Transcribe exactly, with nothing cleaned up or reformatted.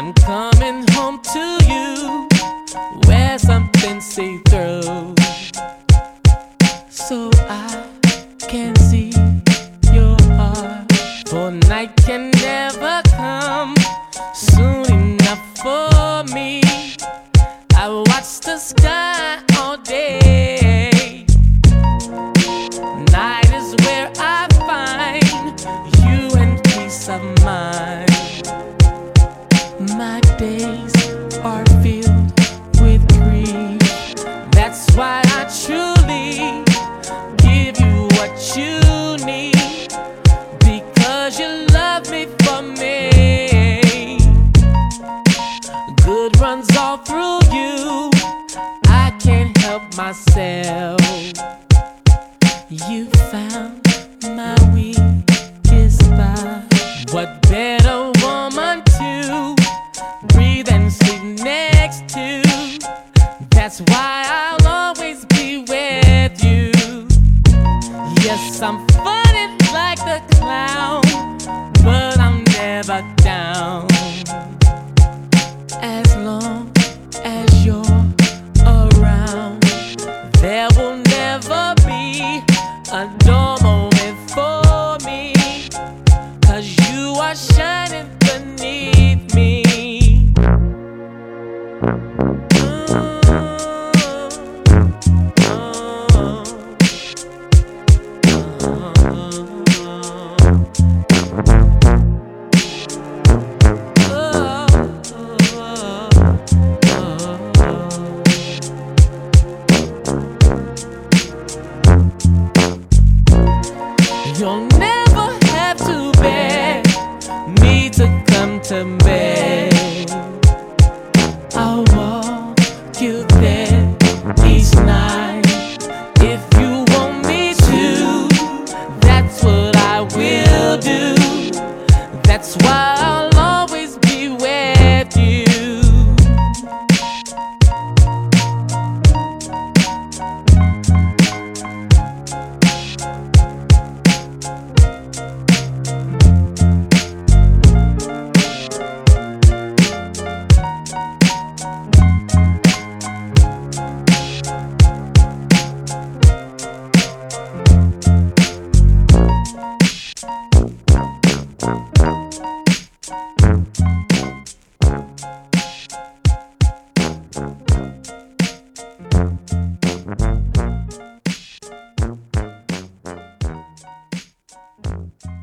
I'm coming home to you. Wear something see-through so I can see your heart. For night can never come soon enough for me. I watch the sky all day. Night is where I find you and peace of mind. My days are filled with grief. That's why I truly give you what you need, because you love me for me. Good runs all through you. I can't help myself. You found my weakest spot. What better woman to breathe and sleep next to? That's why I'll always be with you. Yes, I'm funny like the clown, but I'm never down. As long as you're around, there will never be a dull moment for me, 'cause you are shining beneath me. You'll never have to beg me to come to bed. I'll walk you there each night. If you want me to, that's what I will do. That's why I'll always be with you. Thank you.